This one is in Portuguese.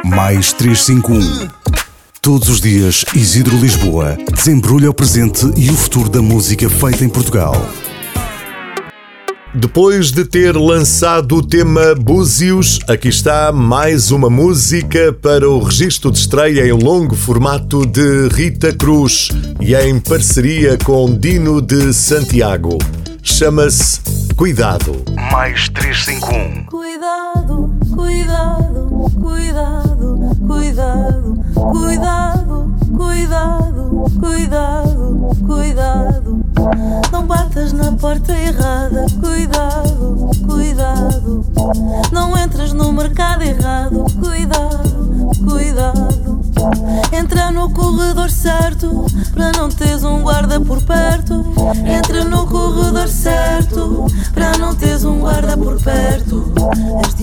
Mais 351. Todos os dias, Isidro Lisboa desembrulha o presente e o futuro da música feita em Portugal. Depois de ter lançado o tema Búzios, aqui está mais uma música para o registro de estreia em longo formato de Rita Cruz e em parceria com Dino de Santiago. Chama-se Cuidado. Mais 351. Cuidado, cuidado, cuidado, cuidado, cuidado, cuidado, cuidado, cuidado. Não batas na porta errada, cuidado, cuidado. Não entras no mercado errado, cuidado, cuidado. Entra no corredor certo, para não teres um guarda por perto. Entra no corredor certo, para não teres um guarda por perto.